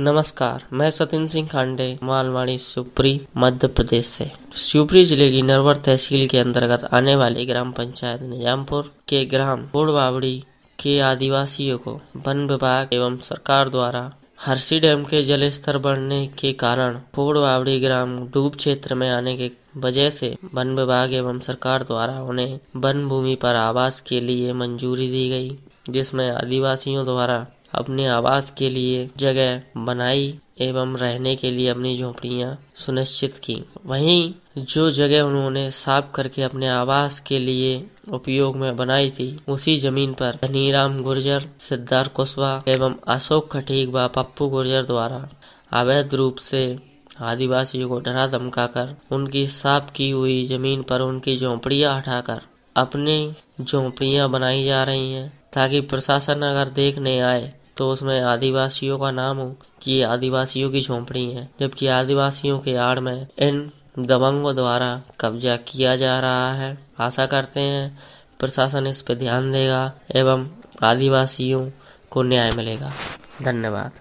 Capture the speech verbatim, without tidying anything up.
नमस्कार, मैं सतिन सिंह खांडे मालवाड़ी शिवपुरी मध्य प्रदेश से। शिवपुरी जिले की नरवर तहसील के अंतर्गत आने वाली ग्राम पंचायत निजामपुर के ग्राम फोड़बावड़ी के आदिवासियों को वन विभाग एवं सरकार द्वारा हरसी डैम के जल स्तर बढ़ने के कारण फोड़बावड़ी ग्राम डूब क्षेत्र में आने के वजह से वन विभाग एवं सरकार द्वारा उन्हें वन भूमि पर आवास के लिए मंजूरी दी गई, जिसमें आदिवासियों द्वारा अपने आवास के लिए जगह बनाई एवं रहने के लिए अपनी झोपड़ियां सुनिश्चित की। वहीं जो जगह उन्होंने साफ करके अपने आवास के लिए उपयोग में बनाई थी, उसी जमीन पर धनीराम गुर्जर, सिद्धार्थ कुशवाहा एवं अशोक खटीक व पप्पू गुर्जर द्वारा अवैध रूप से आदिवासियों को डरा धमकाकर उनकी साफ की हुई जमीन पर उनकी झोपड़ियां हटाकर अपनी झोपड़ियां बनाई जा रही हैं, ताकि प्रशासन अगर देखने आए तो उसमें आदिवासियों का नाम हो कि ये आदिवासियों की झोपड़ी है, जबकि आदिवासियों के आड़ में इन दबंगों द्वारा कब्जा किया जा रहा है। आशा करते हैं प्रशासन इस पर ध्यान देगा एवं आदिवासियों को न्याय मिलेगा। धन्यवाद।